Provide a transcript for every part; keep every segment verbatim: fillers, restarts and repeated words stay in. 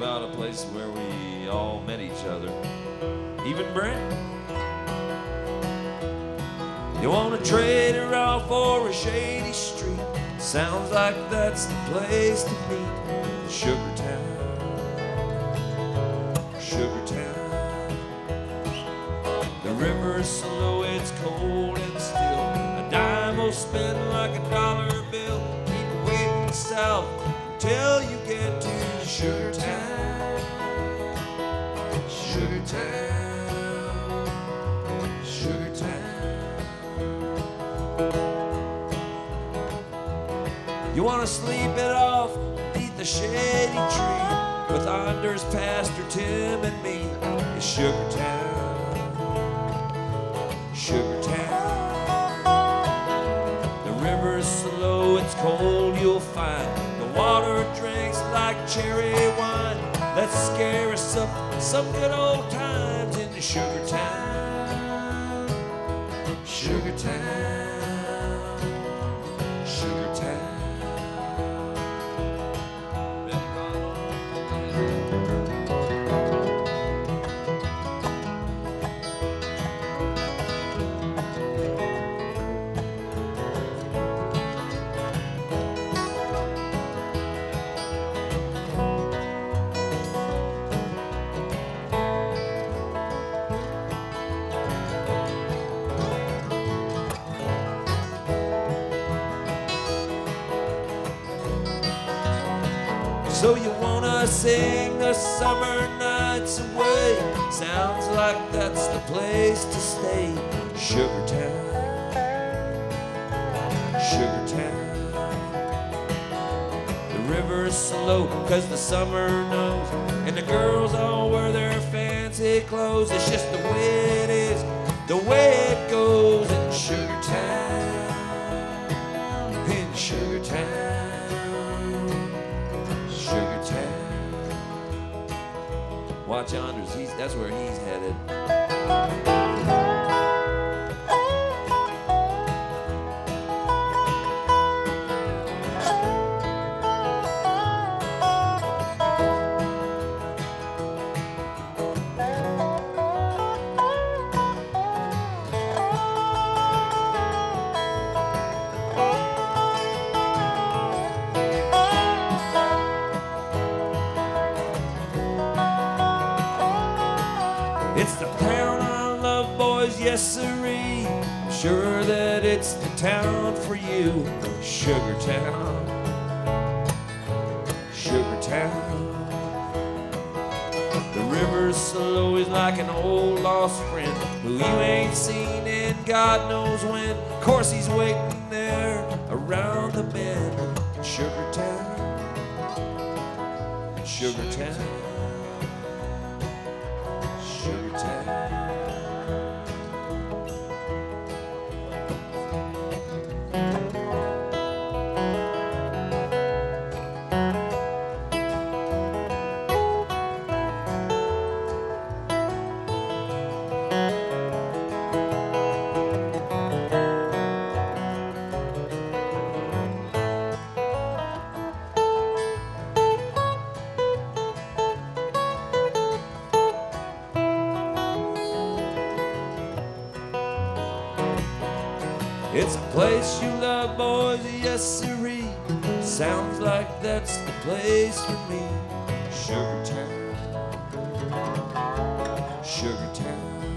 about a place where we all met each other. Even Brent. You wanna trade her out for a shady street? Sounds like that's the place to meet. Sugar Town, Sugar Town. The river is slow, it's cold and still. A dime will spend like a dollar bill. Keep waiting south until you get to Sugar Town, Sugar Town, Sugar Town. You wanna sleep it off beneath the shady tree with Anders, Pastor Tim, and me. It's Sugar Town, Sugar Town. The river's slow, it's cold, you'll find the water drinks like cherry wine. Let's scare us up some good old times in the Sugar Town, Sugar Town, Sugar Town. So you wanna sing the summer nights away? Sounds like that's the place to stay. Sugar Town, Sugar Town. The river's slow cause the summer knows, and the girls all wear their fancy clothes. It's just the way it is, the way it goes in Sugar Town, in Sugar Town. Sugar Town. Watch Anders, he's, that's where he's headed. It's the town I love, boys, yes sirree. Sure that it's the town for you. Sugar Town, Sugar Town. The river's slow, is like an old lost friend who you ain't seen in God knows when. Of course he's waiting there around the bend. Sugar Town, Sugar Town. Sugar Town. It's a place you love, boys, yes sirree. Sounds like that's the place for me. Sugar Town, Sugar Town.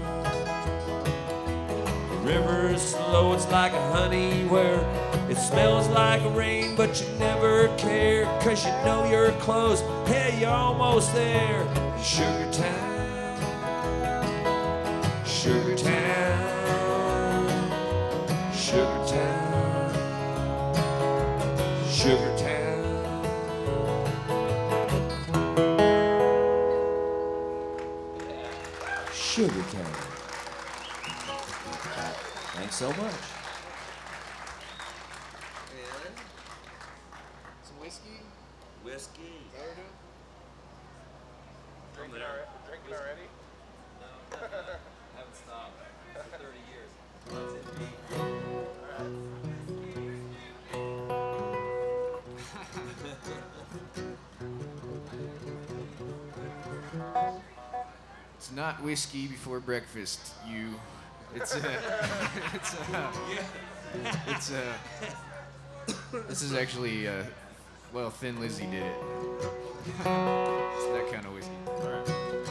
The river is slow, it's like a honey where it smells like rain, but you never care, cause you know you're close. Hey, you're almost there. Sugar Town, Sugar Town. Sugar Town, Sugar Town. Sugar Town. Thanks so much. And some whiskey. Whiskey. Drinking, already? Drinking already? No, haven't stopped for thirty years. That's it, me. It's not whiskey before breakfast, you. It's uh, it's uh, it's uh, this is actually uh, well, Thin Lizzy did it. It's that kind of whiskey. All right.